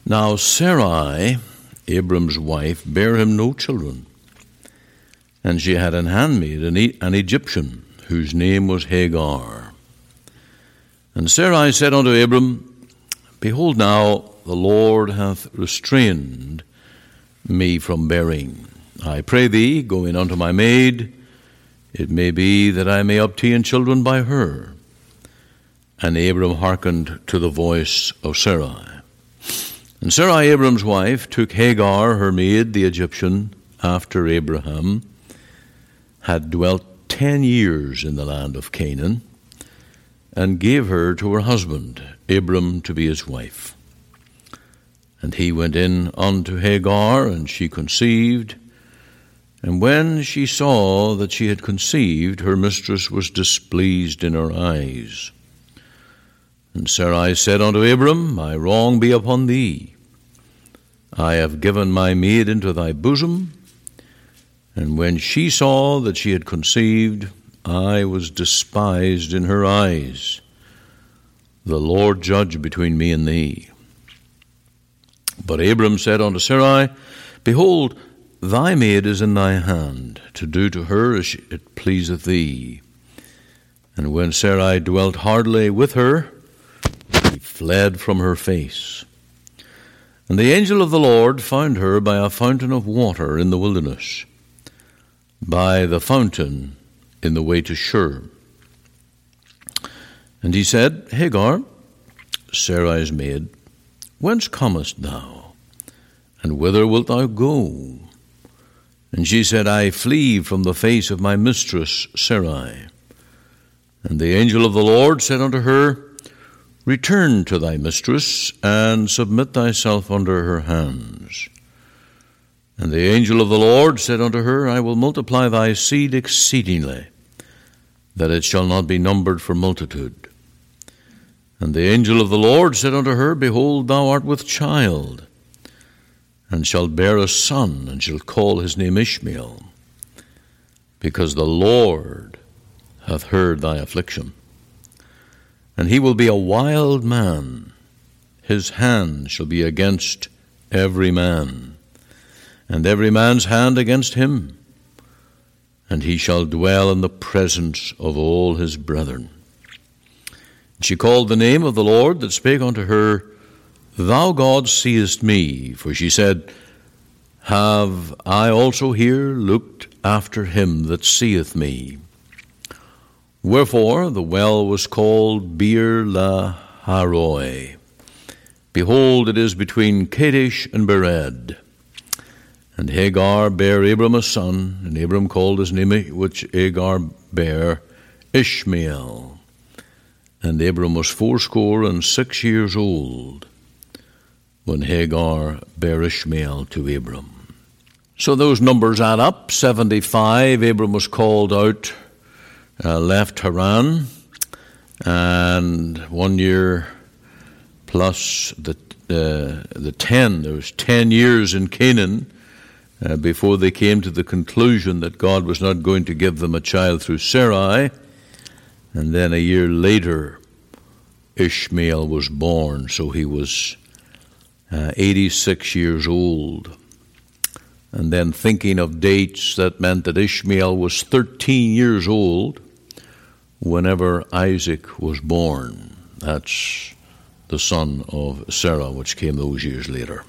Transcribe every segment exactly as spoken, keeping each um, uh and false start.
Now Sarai, Abram's wife, bare him no children, and she had an handmaid, an, e- an Egyptian, whose name was Hagar. And Sarai said unto Abram, Behold now, the Lord hath restrained me from bearing. I pray thee, go in unto my maid, it may be that I may obtain children by her. And Abram hearkened to the voice of Sarai. And Sarai, Abram's wife, took Hagar, her maid, the Egyptian, after Abraham had dwelt ten years in the land of Canaan, and gave her to her husband, Abram, to be his wife. And he went in unto Hagar, and she conceived. And when she saw that she had conceived, her mistress was displeased in her eyes. And Sarai said unto Abram, My wrong be upon thee. I have given my maid into thy bosom. And when she saw that she had conceived, I was despised in her eyes. The Lord judge between me and thee. But Abram said unto Sarai, Behold, thy maid is in thy hand, to do to her as it pleaseth thee. And when Sarai dwelt hardly with her, he fled from her face. And the angel of the Lord found her by a fountain of water in the wilderness, by the fountain in the way to Shur. And he said, Hagar, Sarai's maid, whence comest thou, and whither wilt thou go? And she said, I flee from the face of my mistress Sarai. And the angel of the Lord said unto her, Return to thy mistress, and submit thyself under her hands. And the angel of the Lord said unto her, I will multiply thy seed exceedingly, that it shall not be numbered for multitude. And the angel of the Lord said unto her, Behold, thou art with child, and shalt bear a son, and shalt call his name Ishmael, because the Lord hath heard thy affliction. And he will be a wild man, his hand shall be against every man, and every man's hand against him, and he shall dwell in the presence of all his brethren. And she called the name of the Lord that spake unto her, Thou, God, seest me. For she said, Have I also here looked after him that seeth me? Wherefore the well was called Beer Laharoi. Behold, it is between Kadesh and Bered. And Hagar bare Abram a son, and Abram called his name, which Hagar bare, Ishmael. And Abram was fourscore and six years old when Hagar bare Ishmael to Abram. So those numbers add up. seventy-five, Abram was called out, uh, left Haran, and one year plus the uh, the ten. There was ten years in Canaan uh, before they came to the conclusion that God was not going to give them a child through Sarai. And then a year later, Ishmael was born, so he was uh, eighty-six years old. And then thinking of dates, that meant that Ishmael was thirteen years old whenever Isaac was born. That's the son of Sarah, which came those years later.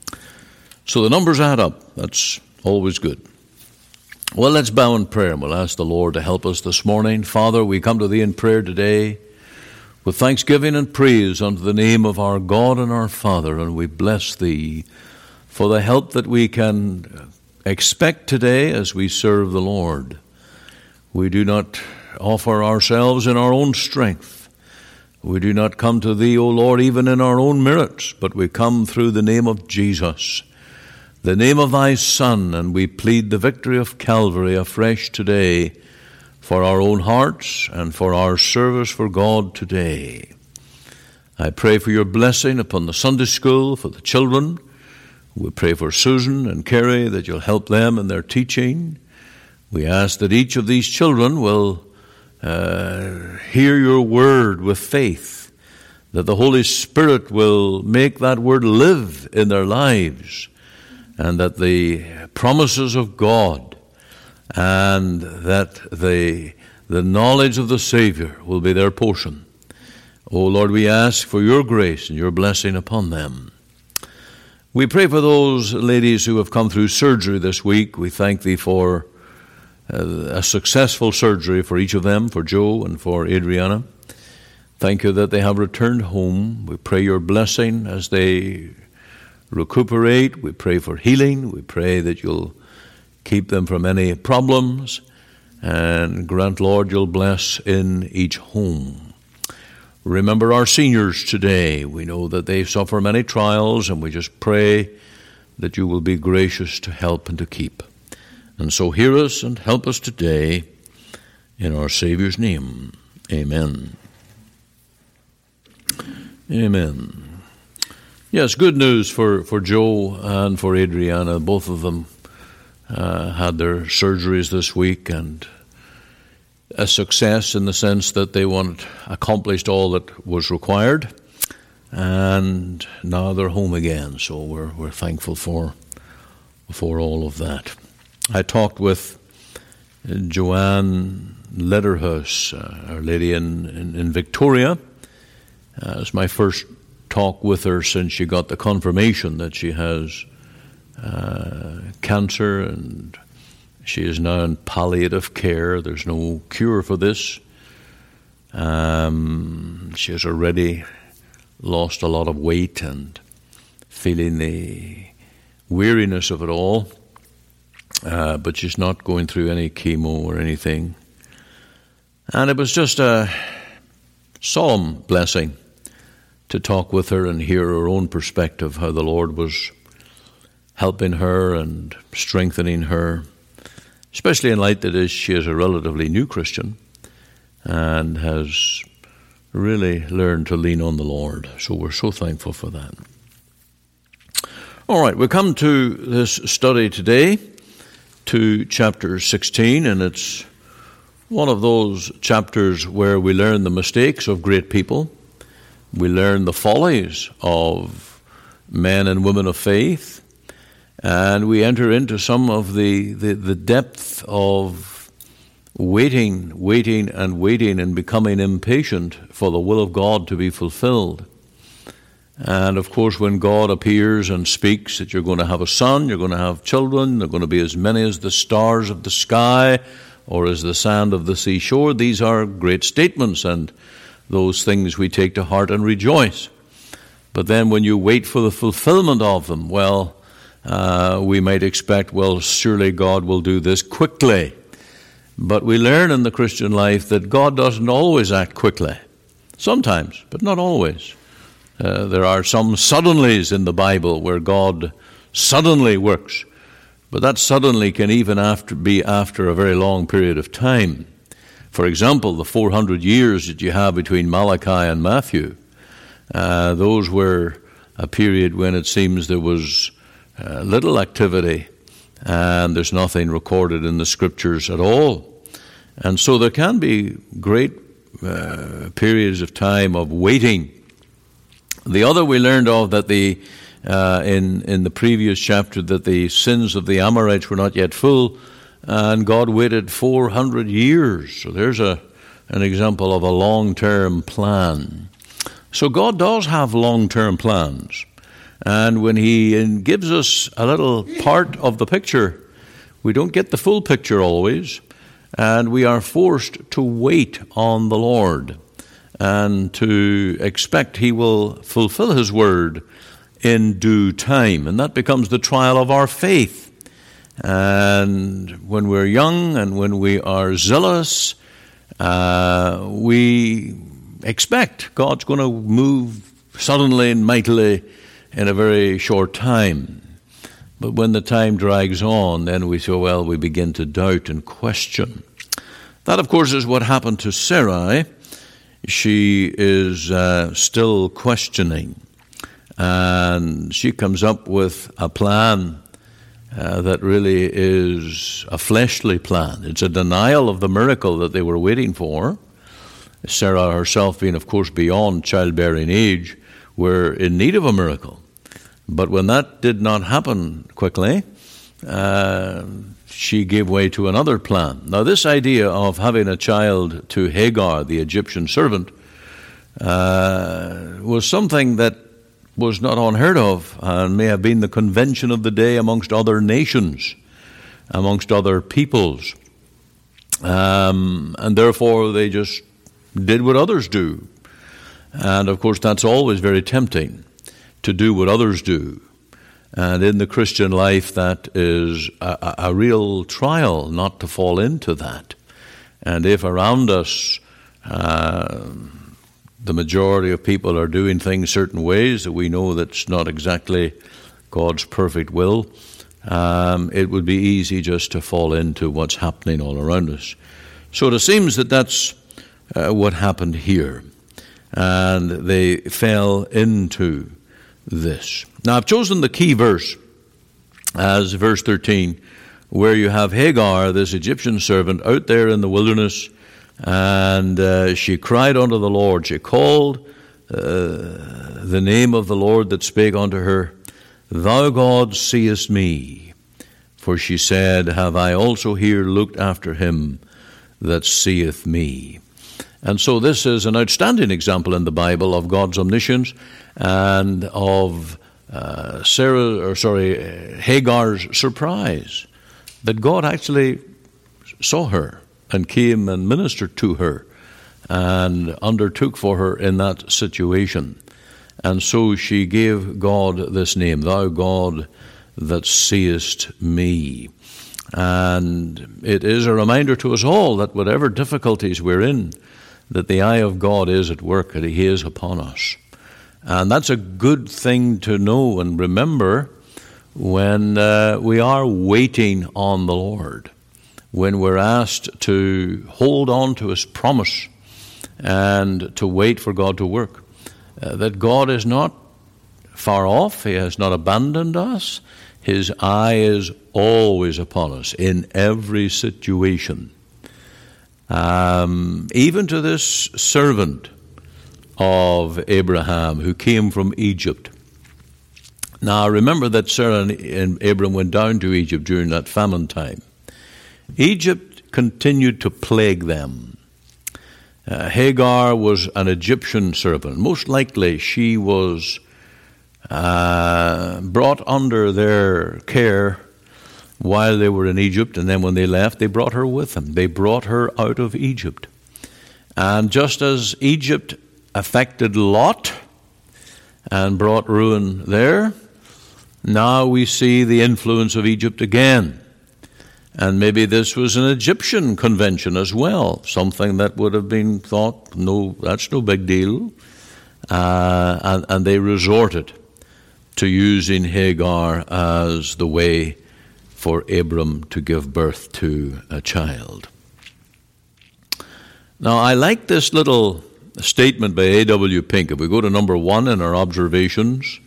So the numbers add up. That's always good. Well, let's bow in prayer, and we'll ask the Lord to help us this morning. Father, we come to thee in prayer today with thanksgiving and praise unto the name of our God and our Father, and we bless thee for the help that we can expect today as we serve the Lord. We do not offer ourselves in our own strength. We do not come to thee, O Lord, even in our own merits, but we come through the name of Jesus, the name of thy Son, and we plead the victory of Calvary afresh today for our own hearts and for our service for God today. I pray for your blessing upon the Sunday school, for the children. We pray for Susan and Kerry, that you'll help them in their teaching. We ask that each of these children will uh, hear your word with faith, that the Holy Spirit will make that word live in their lives, and that the promises of God and that the, the knowledge of the Savior will be their portion. Oh Lord, we ask for your grace and your blessing upon them. We pray for those ladies who have come through surgery this week. We thank thee for uh, a successful surgery for each of them, for Joe and for Adriana. Thank you that they have returned home. We pray your blessing as they recuperate. We pray for healing. We pray that you'll keep them from any problems, and grant, Lord, you'll bless in each home. Remember our seniors today. We know that they suffer many trials, and we just pray that you will be gracious to help and to keep. And so hear us and help us today in our Savior's name. Amen. Amen. Yes, good news for, for Joe and for Adriana. Both of them uh, had their surgeries this week, and a success in the sense that they wanted, accomplished all that was required, and now they're home again. So we're we're thankful for for all of that. I talked with Joanne Lederhus, uh, our lady in, in, in Victoria. Uh, it's my first talk with her since she got the confirmation that she has uh, cancer, and she is now in palliative care. There's no cure for this. Um, she has already lost a lot of weight and feeling the weariness of it all, uh, but she's not going through any chemo or anything. And it was just a solemn blessing to talk with her and hear her own perspective, how the Lord was helping her and strengthening her, especially in light that is she is a relatively new Christian and has really learned to lean on the Lord. So we're so thankful for that. All right, we come to this study today, to chapter sixteen, and it's one of those chapters where we learn the mistakes of great people. We learn the follies of men and women of faith, and we enter into some of the, the, the depth of waiting, waiting and waiting and becoming impatient for the will of God to be fulfilled. And of course, when God appears and speaks that you're going to have a son, you're going to have children, they're going to be as many as the stars of the sky or as the sand of the seashore, these are great statements, and those things we take to heart and rejoice. But then when you wait for the fulfillment of them, well, uh, we might expect, well, surely God will do this quickly. But we learn in the Christian life that God doesn't always act quickly. Sometimes, but not always. Uh, there are some suddenlies in the Bible where God suddenly works. But that suddenly can even after be after a very long period of time. For example, the four hundred years that you have between Malachi and Matthew, uh, those were a period when it seems there was uh, little activity and there's nothing recorded in the Scriptures at all. And so there can be great uh, periods of time of waiting. The other we learned of that the uh, in, in the previous chapter that the sins of the Amorites were not yet full, and God waited four hundred years. So there's a an example of a long-term plan. So God does have long-term plans. And when he gives us a little part of the picture, we don't get the full picture always. And we are forced to wait on the Lord and to expect he will fulfill his word in due time. And that becomes the trial of our faith. And when we're young and when we are zealous, uh, we expect God's going to move suddenly and mightily in a very short time. But when the time drags on, then we say, well, we begin to doubt and question. That, of course, is what happened to Sarai. She is uh, still questioning. And she comes up with a plan uh, that really is a fleshly plan. It's a denial of the miracle that they were waiting for. Sarah herself being, of course, beyond childbearing age, were in need of a miracle. But when that did not happen quickly, uh, she gave way to another plan. Now, this idea of having a child to Hagar, the Egyptian servant, uh, was something that was not unheard of and may have been the convention of the day amongst other nations, amongst other peoples. Um, and therefore, they just did what others do. And, of course, that's always very tempting, to do what others do. And in the Christian life, that is a, a real trial not to fall into that. And if around us uh, the majority of people are doing things certain ways that we know that's not exactly God's perfect will, um, it would be easy just to fall into what's happening all around us. So it seems that that's uh, what happened here. And they fell into this. Now, I've chosen the key verse as verse thirteen, where you have Hagar, this Egyptian servant, out there in the wilderness, and uh, she cried unto the Lord. She called uh, the name of the Lord that spake unto her, Thou, God, seest me. For she said, Have I also here looked after him that seeth me? And so this is an outstanding example in the Bible of God's omniscience and of uh, Sarah, or sorry, Hagar's surprise that God actually saw her and came and ministered to her and undertook for her in that situation. And so she gave God this name, Thou God that seest me. And it is a reminder to us all that whatever difficulties we're in, that the eye of God is at work, and He is upon us. And that's a good thing to know and remember when uh, we are waiting on the Lord, when we're asked to hold on to His promise and to wait for God to work, uh, that God is not far off, He has not abandoned us. His eye is always upon us in every situation. Um, even to this servant of Abraham who came from Egypt. Now remember that Sarah and Abram went down to Egypt during that famine time. Egypt continued to plague them. Uh, Hagar was an Egyptian servant. Most likely she was uh, brought under their care while they were in Egypt, and then when they left, they brought her with them. They brought her out of Egypt. And just as Egypt affected Lot and brought ruin there, now we see the influence of Egypt again. And maybe this was an Egyptian convention as well, something that would have been thought, no, that's no big deal. Uh, and, and they resorted to using Hagar as the way for Abram to give birth to a child. Now, I like this little statement by A W Pink. If we go to number one in our observations,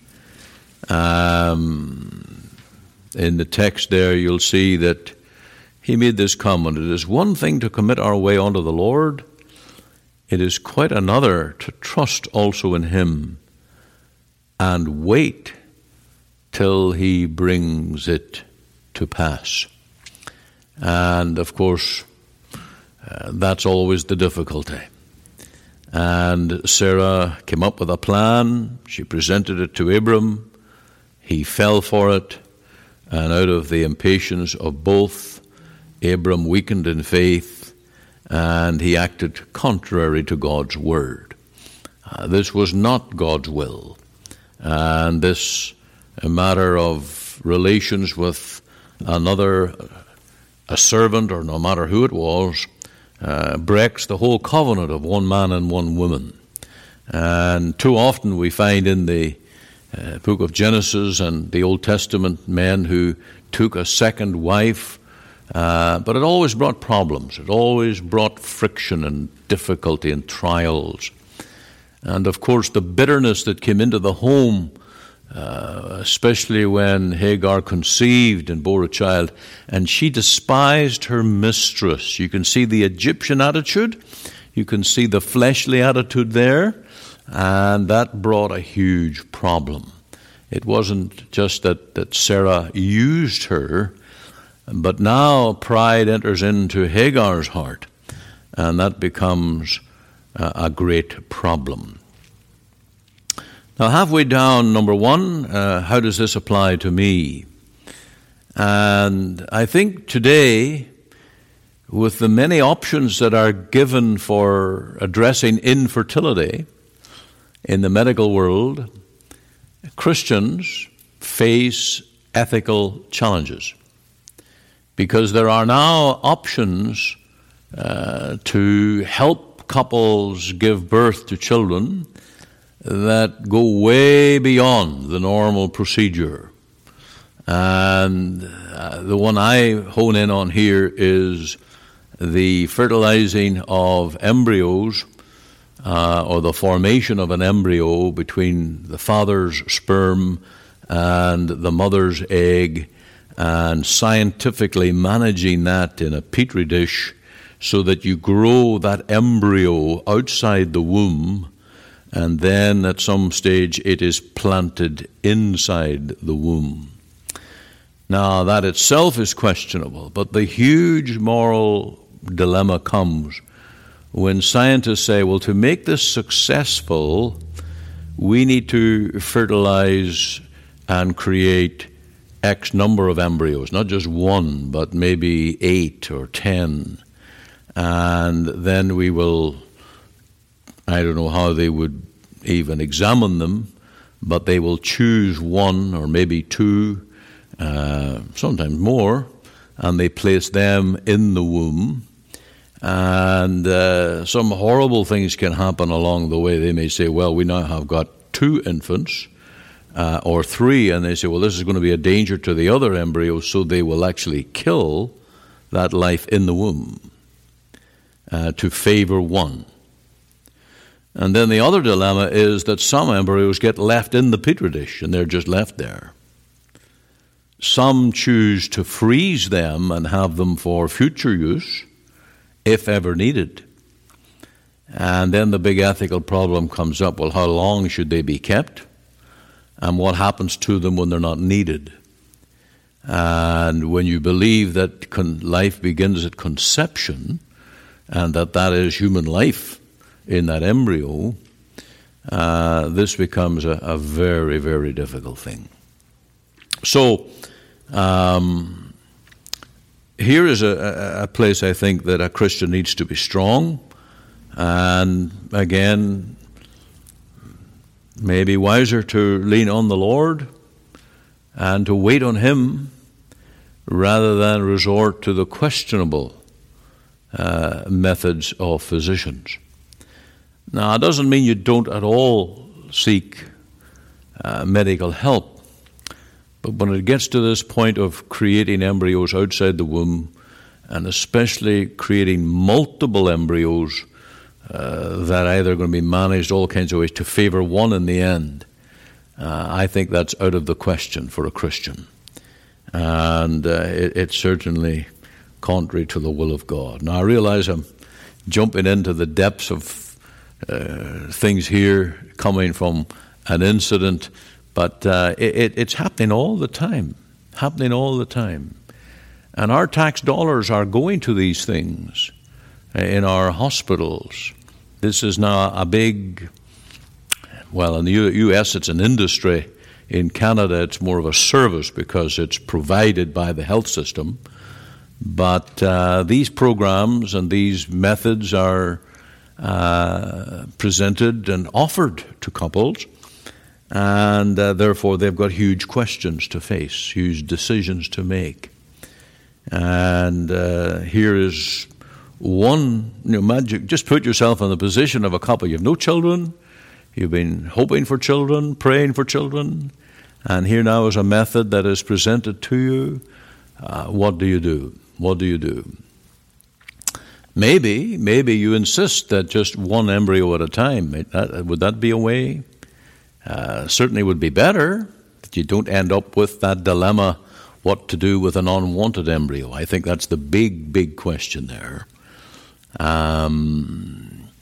um, in the text there, you'll see that he made this comment. It is one thing to commit our way unto the Lord. It is quite another to trust also in Him and wait till He brings it to pass. And of course, uh, that's always the difficulty. And Sarah came up with a plan. She presented it to Abram. He fell for it. And out of the impatience of both, Abram weakened in faith, and he acted contrary to God's word. Uh, this was not God's will. And this a matter of relations with another, a servant, or no matter who it was, uh, breaks the whole covenant of one man and one woman. And too often we find in the uh, book of Genesis and the Old Testament men who took a second wife, uh, but it always brought problems. It always brought friction and difficulty and trials. And of course the bitterness that came into the home, Uh, especially when Hagar conceived and bore a child, and she despised her mistress. You can see the Egyptian attitude. You can see the fleshly attitude there, and that brought a huge problem. It wasn't just that, that Sarah used her, but now pride enters into Hagar's heart, and that becomes a, a great problem. Now, halfway down, number one, uh, how does this apply to me? And I think today, with the many options that are given for addressing infertility in the medical world, Christians face ethical challenges because there are now options uh, to help couples give birth to children that go way beyond the normal procedure. And uh, the one I hone in on here is the fertilizing of embryos uh, or the formation of an embryo between the father's sperm and the mother's egg, and scientifically managing that in a petri dish so that you grow that embryo outside the womb, and then at some stage it is planted inside the womb. Now, that itself is questionable, but the huge moral dilemma comes when scientists say, well, to make this successful, we need to fertilize and create X number of embryos, not just one, but maybe eight or ten. And then we will, I don't know how they would even examine them, but they will choose one or maybe two, uh, sometimes more, and they place them in the womb. And uh, some horrible things can happen along the way. They may say, well, we now have got two infants, uh, or three, and they say, well, this is going to be a danger to the other embryos, so they will actually kill that life in the womb uh, to favor one. And then the other dilemma is that some embryos get left in the petri dish, and they're just left there. Some choose to freeze them and have them for future use, if ever needed. And then the big ethical problem comes up, well, how long should they be kept? And what happens to them when they're not needed? And when you believe that con- life begins at conception, and that that is human life in that embryo, uh, this becomes a, a very, very difficult thing. So, um, here is a, a place I think that a Christian needs to be strong, and again, maybe wiser to lean on the Lord and to wait on Him rather than resort to the questionable uh, methods of physicians. Now, it doesn't mean you don't at all seek uh, medical help. But when it gets to this point of creating embryos outside the womb, and especially creating multiple embryos uh, that are either going to be managed all kinds of ways to favor one in the end, uh, I think that's out of the question for a Christian. And uh, it, it's certainly contrary to the will of God. Now, I realize I'm jumping into the depths of uh, things here coming from an incident, but uh, it, it's happening all the time, happening all the time. And our tax dollars are going to these things in our hospitals. This is now a big, well, in the U S it's an industry. In Canada it's more of a service because it's provided by the health system. But uh, these programs and these methods are uh, presented and offered to couples. And uh, therefore, they've got huge questions to face, huge decisions to make. And uh, here is one, you know, magic. Just put yourself in the position of a couple. You have no children. You've been hoping for children, praying for children. And here now is a method that is presented to you. Uh, what do you do? What do you do? Maybe, maybe you insist that just one embryo at a time. Would that be a way? Uh, certainly would be better that you don't end up with that dilemma, what to do with an unwanted embryo. I think that's the big, big question there. Um,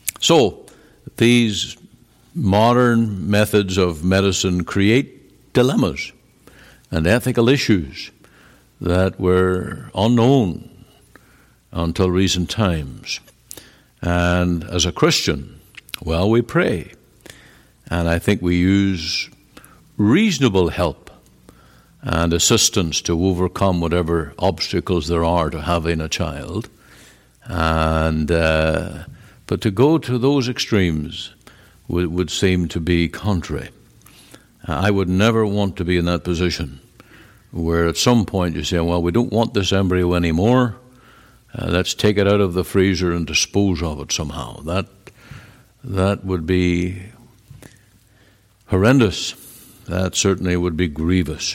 So, these modern methods of medicine create dilemmas and ethical issues that were unknown until recent times. And as a Christian, well, we pray. And I think we use reasonable help and assistance to overcome whatever obstacles there are to having a child. And uh, but to go to those extremes would, would seem to be contrary. I would never want to be in that position where at some point you say, well, we don't want this embryo anymore. Uh, let's take it out of the freezer and dispose of it somehow. That that would be horrendous. That certainly would be grievous.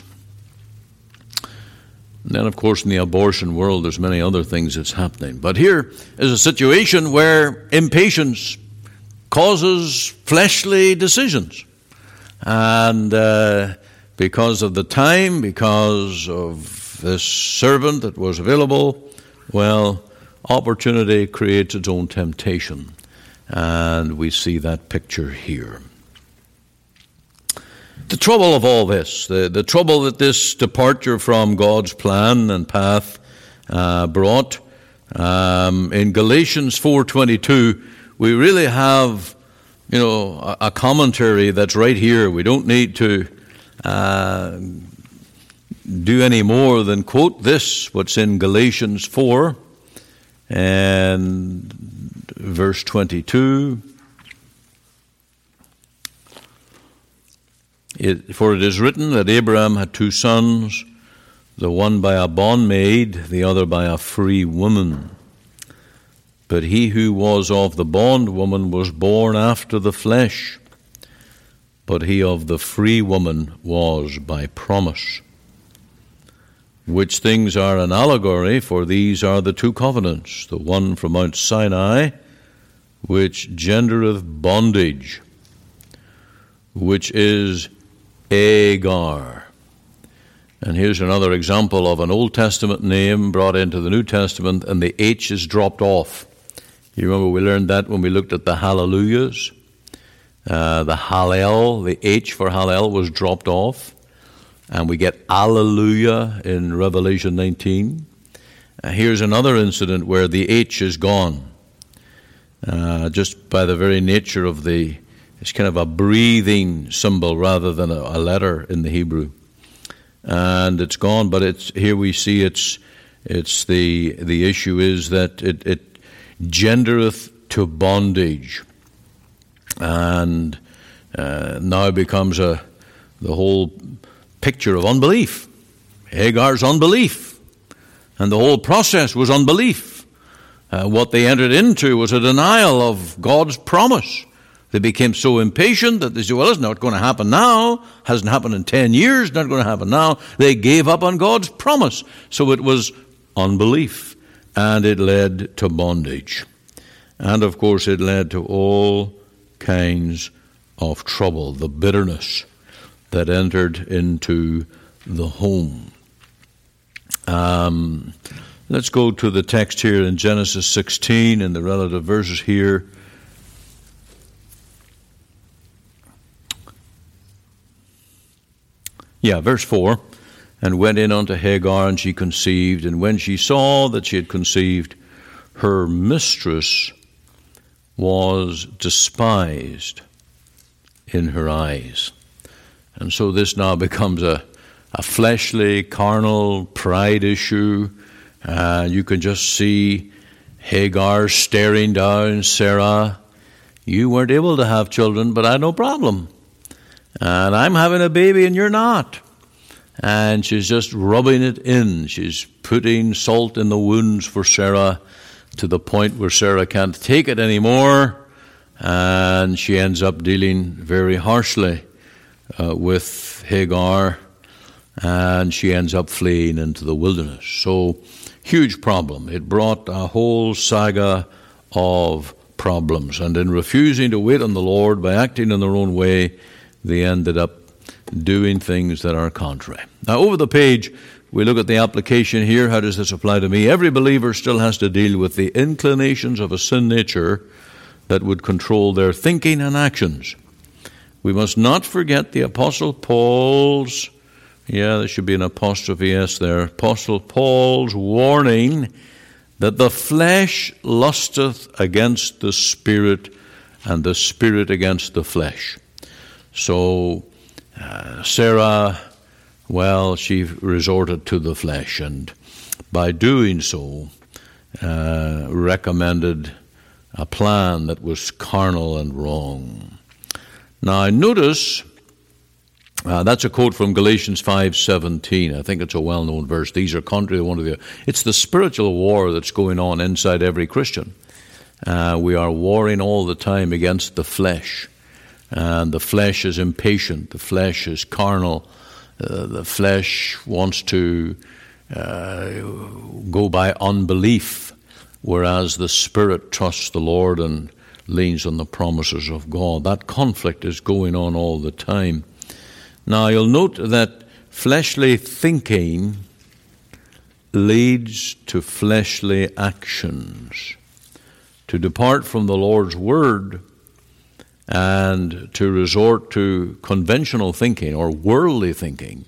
And then, of course, in the abortion world, there's many other things that's happening. But here is a situation where impatience causes fleshly decisions. And uh, because of the time, because of this servant that was available, well, opportunity creates its own temptation. And we see that picture here. The trouble of all this, the, the trouble that this departure from God's plan and path uh, brought, um, in Galatians four twenty-two, we really have, you know, a, a commentary that's right here. We don't need to uh, do any more than quote this, what's in Galatians four and verse twenty-two. It, for it is written that Abraham had two sons, the one by a bondmaid, the other by a free woman. But he who was of the bondwoman was born after the flesh, but he of the free woman was by promise. Which things are an allegory, for these are the two covenants, the one from Mount Sinai, which gendereth bondage, which is Agar. And here's another example of an Old Testament name brought into the New Testament, and the H is dropped off. You remember we learned that when we looked at the hallelujahs. Uh, the Hallel, the H for Hallel was dropped off, and we get Alleluia in Revelation nineteen. Uh, here's another incident where the H is gone, uh, just by the very nature of the, it's kind of a breathing symbol rather than a, a letter in the Hebrew. And it's gone, but it's here we see it's it's the the issue is that it, it gendereth to bondage, and uh, now becomes a the whole picture of unbelief. Hagar's unbelief, and the whole process was unbelief. Uh, what they entered into was a denial of God's promise. They became so impatient that they said, well, it's not going to happen now. Hasn't happened in ten years, not going to happen now. They gave up on God's promise. So it was unbelief, and it led to bondage. And, of course, it led to all kinds of trouble, the bitterness that entered into the home. Um, let's go to the text here in Genesis sixteen and the relative verses here. Yeah, verse four, and went in unto Hagar, and she conceived, and when she saw that she had conceived, her mistress was despised in her eyes. And so this now becomes a, a fleshly, carnal pride issue. Uh, you can just see Hagar staring down Sarah. You weren't able to have children, but I had no problem. And I'm having a baby and you're not. And she's just rubbing it in. She's putting salt in the wounds for Sarah to the point where Sarah can't take it anymore. And she ends up dealing very harshly uh, with Hagar. And she ends up fleeing into the wilderness. So, huge problem. It brought a whole saga of problems. And in refusing to wait on the Lord by acting in their own way, they ended up doing things that are contrary. Now, over the page, we look at the application here. How does this apply to me? Every believer still has to deal with the inclinations of a sin nature that would control their thinking and actions. We must not forget the Apostle Paul's, yeah, there should be an apostrophe S there, Apostle Paul's warning that the flesh lusteth against the Spirit, and the Spirit against the flesh. So uh, Sarah, well, she resorted to the flesh, and by doing so, uh, recommended a plan that was carnal and wrong. Now, notice, uh, that's a quote from Galatians five seventeen. I think it's a well-known verse. These are contrary to one of the... It's the spiritual war that's going on inside every Christian. Uh, we are warring all the time against the flesh. And the flesh is impatient. The flesh is carnal. Uh, the flesh wants to uh, go by unbelief, whereas the Spirit trusts the Lord and leans on the promises of God. That conflict is going on all the time. Now, you'll note that fleshly thinking leads to fleshly actions. To depart from the Lord's Word and to resort to conventional thinking or worldly thinking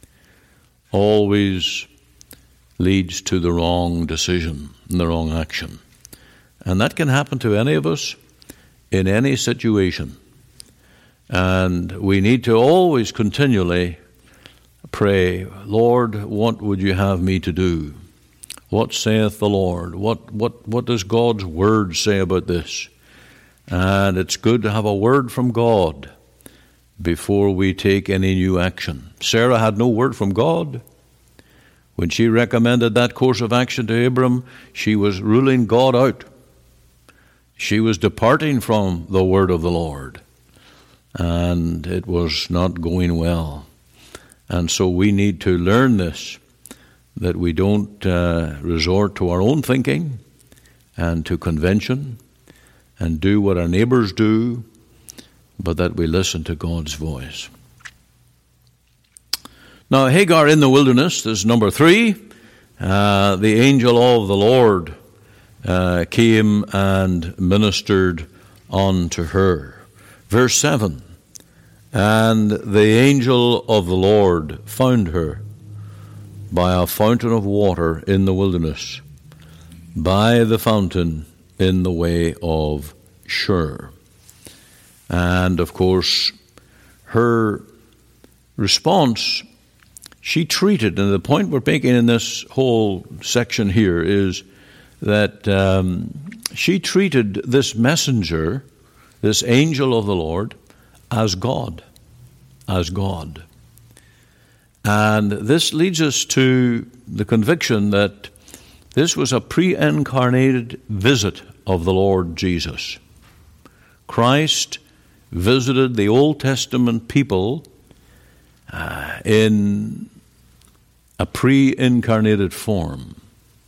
always leads to the wrong decision and the wrong action. And that can happen to any of us in any situation. And we need to always continually pray, Lord, what would you have me to do? What saith the Lord? What what what does God's Word say about this? And it's good to have a word from God before we take any new action. Sarah had no word from God. When she recommended that course of action to Abram, she was ruling God out. She was departing from the word of the Lord. And it was not going well. And so we need to learn this, that we don't uh, resort to our own thinking and to convention and do what our neighbors do, but that we listen to God's voice. Now, Hagar in the wilderness is number three. Uh, the angel of the Lord uh, came and ministered unto her. Verse seven, and the angel of the Lord found her by a fountain of water in the wilderness, by the fountain in the way of Shur. And of course, her response, she treated, and the point we're making in this whole section here is that um, she treated this messenger, this angel of the Lord, as God, as God. And this leads us to the conviction that this was a pre-incarnated visit of the Lord Jesus. Christ visited the Old Testament people uh, in a pre-incarnated form.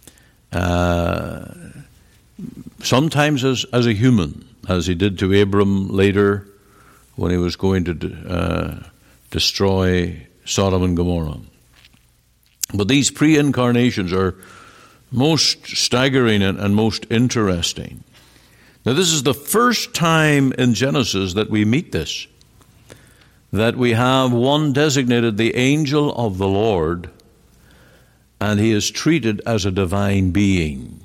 Uh, sometimes as, as a human, as he did to Abram later when he was going to uh, destroy Sodom and Gomorrah. But these pre-incarnations are most staggering and, and most interesting. Now, this is the first time in Genesis that we meet this, that we have one designated the angel of the Lord, and he is treated as a divine being.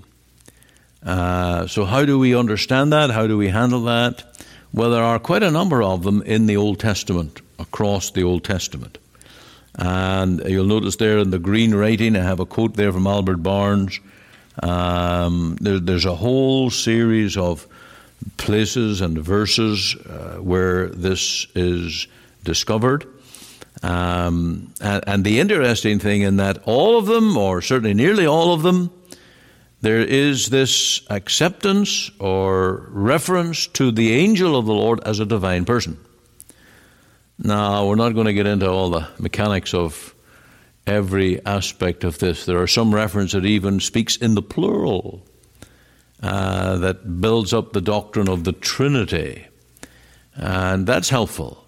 Uh, so how do we understand that? How do we handle that? Well, there are quite a number of them in the Old Testament, across the Old Testament. And you'll notice there in the green writing, I have a quote there from Albert Barnes. Um, there, there's a whole series of places and verses uh, where this is discovered. Um, and, and the interesting thing in that all of them, or certainly nearly all of them, there is this acceptance or reference to the angel of the Lord as a divine person. Now, we're not going to get into all the mechanics of every aspect of this. There are some reference that even speaks in the plural, uh, that builds up the doctrine of the Trinity. And that's helpful.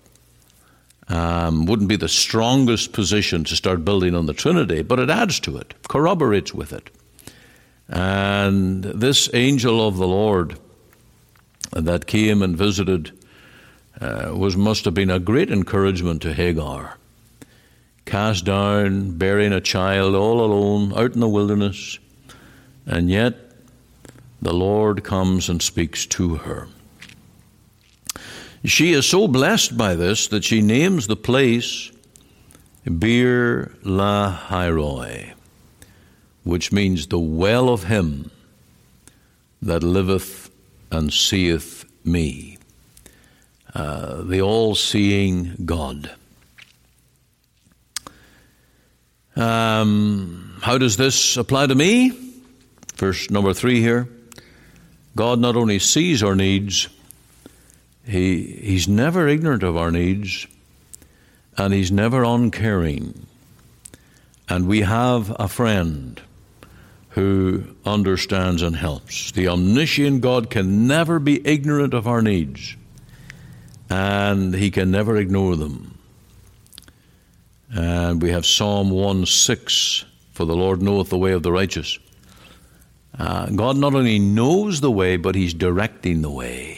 Um, wouldn't be the strongest position to start building on the Trinity, but it adds to it, corroborates with it. And this angel of the Lord that came and visited uh, was must have been a great encouragement to Hagar. Cast down, bearing a child all alone out in the wilderness, and yet the Lord comes and speaks to her. She is so blessed by this that she names the place Beer Lahai Roi, which means the well of him that liveth and seeth me. Uh, the all-seeing God. Um, how does this apply to me? Verse number three here. God not only sees our needs, he, He's never ignorant of our needs, and He's never uncaring. And we have a friend who understands and helps. The omniscient God can never be ignorant of our needs, and He can never ignore them. And we have Psalm one six, for the Lord knoweth the way of the righteous. Uh, God not only knows the way, but He's directing the way.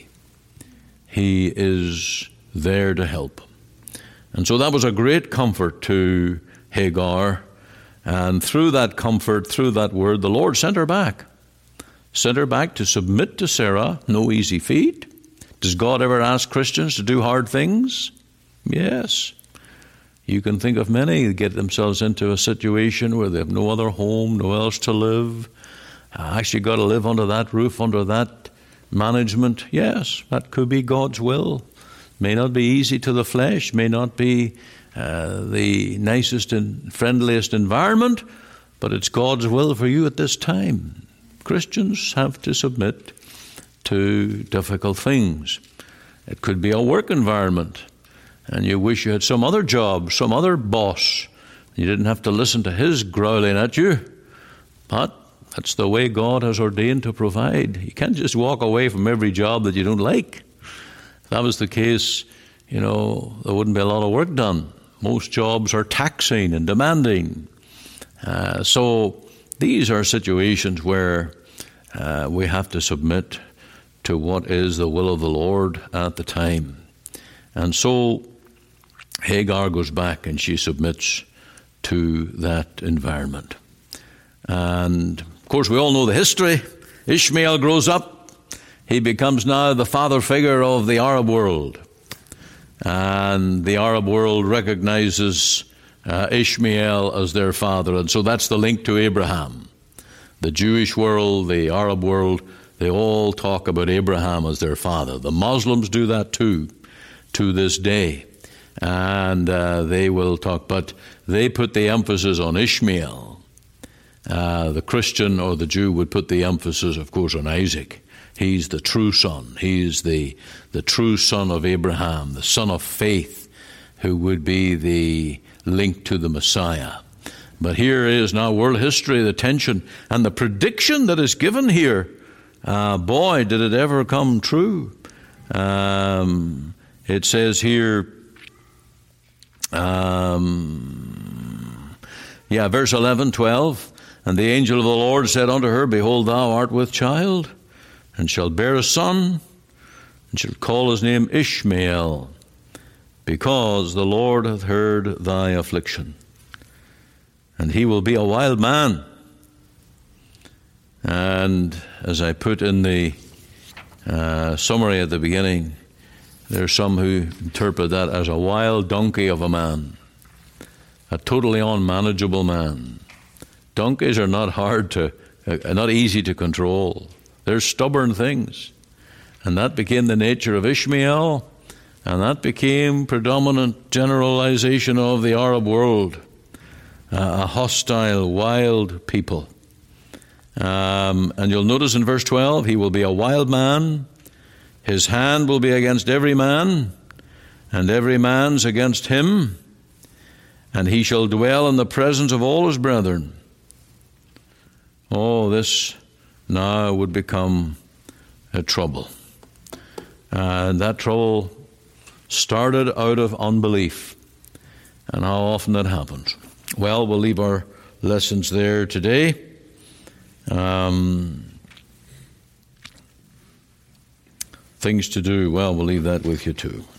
He is there to help. And so that was a great comfort to Hagar. And through that comfort, through that word, the Lord sent her back. Sent her back to submit to Sarah. No easy feat. Does God ever ask Christians to do hard things? Yes. You can think of many who get themselves into a situation where they have no other home, no else to live. I actually got to live under that roof, under that management. Yes, that could be God's will. May not be easy to the flesh, may not be uh, the nicest and friendliest environment, but it's God's will for you at this time. Christians have to submit to difficult things. It could be a work environment, and you wish you had some other job, some other boss. You didn't have to listen to his growling at you, but that's the way God has ordained to provide. You can't just walk away from every job that you don't like. If that was the case, you know, there wouldn't be a lot of work done. Most jobs are taxing and demanding. Uh, so these are situations where uh, we have to submit to what is the will of the Lord at the time. And so Hagar goes back and she submits to that environment. And of course, we all know the history. Ishmael grows up. He becomes now the father figure of the Arab world. And the Arab world recognizes uh, Ishmael as their father. And so that's the link to Abraham. The Jewish world, the Arab world, they all talk about Abraham as their father. The Muslims do that too, to this day. And uh, they will talk, but they put the emphasis on Ishmael. Uh, the Christian or the Jew would put the emphasis, of course, on Isaac. He's the true son. He's the, the true son of Abraham, the son of faith, who would be the link to the Messiah. But here is now world history, the tension, and the prediction that is given here. Uh, boy, did it ever come true. Um, it says here, um, yeah, verse eleven, twelve, and the angel of the Lord said unto her, Behold, thou art with child, and shalt bear a son, and shalt call his name Ishmael, because the Lord hath heard thy affliction. And he will be a wild man. And as I put in the uh, summary at the beginning, there are some who interpret that as a wild donkey of a man, a totally unmanageable man. Donkeys are not hard to, uh, not easy to control. They're stubborn things. And that became the nature of Ishmael, and that became predominant generalization of the Arab world, uh, a hostile, wild people. Um, and you'll notice in verse twelve, he will be a wild man. His hand will be against every man, and every man's against him, and he shall dwell in the presence of all his brethren. Oh, this now would become a trouble. And that trouble started out of unbelief. And how often that happens. Well, we'll leave our lessons there today. Um, Things to do, well, we'll leave that with you too.